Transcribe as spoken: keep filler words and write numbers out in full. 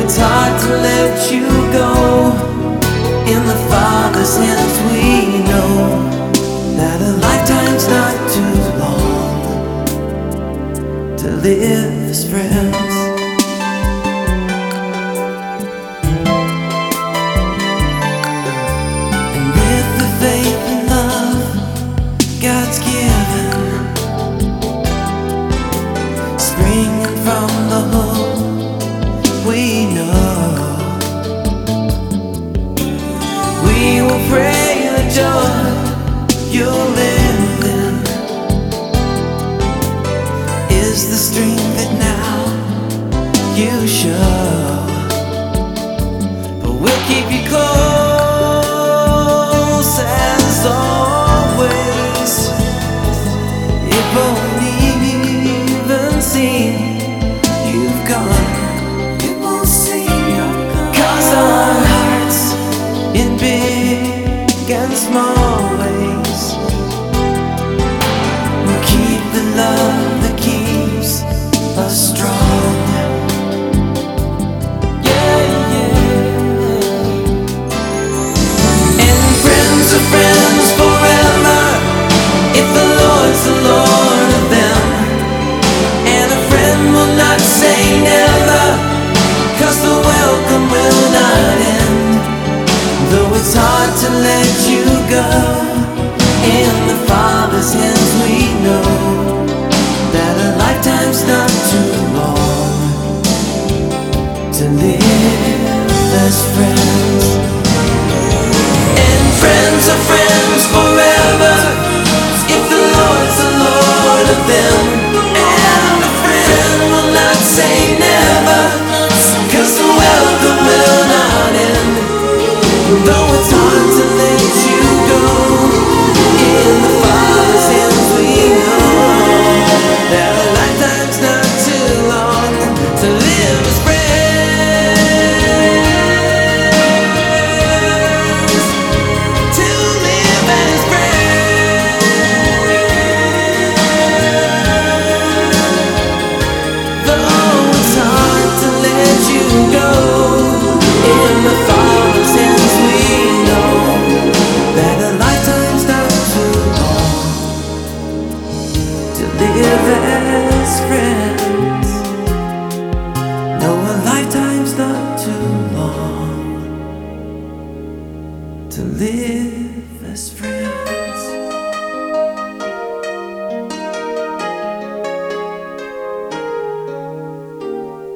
it's hard to let you go. In the Father's hands we know that a lifetime's not too long to live as friends. And with the faith and love God's given, springing from the hope we know, we will pray the joy you're living is the strength that now you show. But we'll keep you close as always. It won't even seem you've gone. It won't seem you're gone. 'Cause our hearts in big and small ways will keep the love that keeps us strong. Yeah, yeah. And friends are friends forever if the Lord's the Lord of them. And a friend will not say never, 'cause the welcome will not end. Though it's hard to let you go, in the Father's hands we know that a lifetime's not too long to live as friends. And friends are friends forever if the Lord's the Lord of them. And a friend will not say never, 'cause the welcome will not end. Though it's hard to let you go, in the Father's hands we know that a lifetime's not too long to live as friends. To live as friends. Though it's hard to let you go, in the Father's hands we know that a lifetime's not too long to live as friends. No, a lifetime's not too long to live as friends.